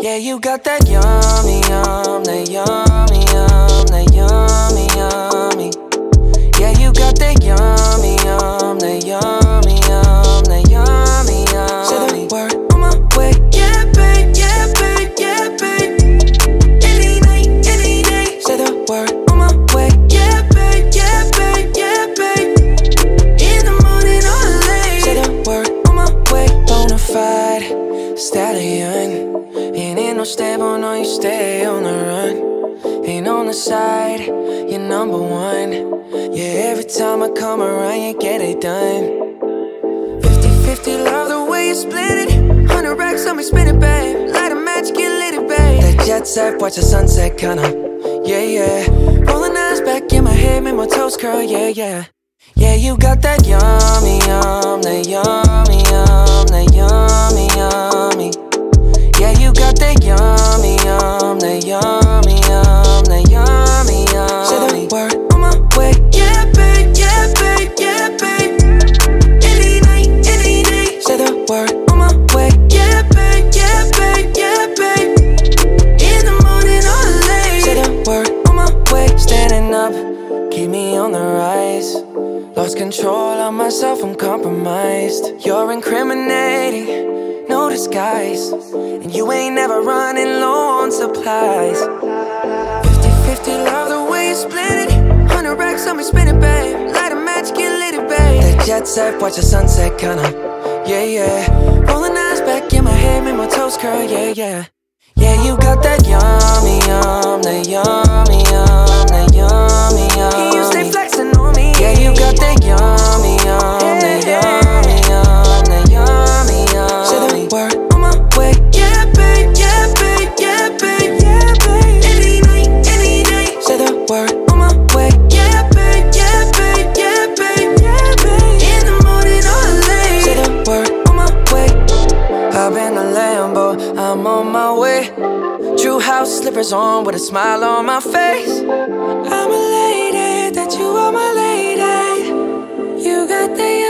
Yeah, you got that yummy, yum, that yummy, yum, that yummy, yummy. Yeah, you got that yummy, yum, that yummy, yum, that yummy, yummy. Say the word on my way. Yeah, babe, yeah, babe, yeah, babe. Any night, any day. Say the word on my way. Yeah, babe, yeah, babe, yeah, babe. In the morning or late. Say the word on my way. Bonafide stallion. Ain't no stable, no, you stay on the run. Ain't on the side, you're number one. Yeah, every time I come around, you get it done. 50-50, love the way you split it. 100 racks on me, spin it, babe. Light a match, get lit, it, babe. That jet set, watch the sunset, kinda. Yeah, yeah. Rolling eyes back in my head, make my toes curl, yeah, yeah. Yeah, you got that yummy, yum, that yummy, yum, that yummy, yummy. Yeah, you got that yummy, yum, that yummy, yum, that yummy, yum. Say the word on my way. Yeah, babe, yeah, babe, yeah, babe. Any night, any day. Say the word on my way. Yeah, babe, yeah, babe, yeah, babe. In the morning or late. Say the word on my way. Standing up, keep me on the rise. Lost control of myself, I'm compromised. You're incriminating, no disguise. And you ain't never running low on supplies. 50-50, love the way you split it. 100 racks on me, spin it, babe. Light a match, get lit, it, babe. That jet set, watch the sunset, kinda. Yeah, yeah. Rolling eyes back in my head, make my toes curl, yeah, yeah. Yeah, you got that yummy, yum, that yummy, yum, that yummy, yummy. You stay flexing on me. Yeah, you got that yummy, yum, that yummy, yum, that yummy, yum. Say the word on my way. Yeah, babe, yeah, babe, yeah, babe, yeah, babe. Any night, any day. Say the word on my way. Yeah, babe, yeah, babe, yeah, babe, yeah, babe. In the morning or late. Say the word on my way. Hop in the Lambo, I'm on my way. True house slippers on with a smile on my face. I'm elated that you are my lady. You got the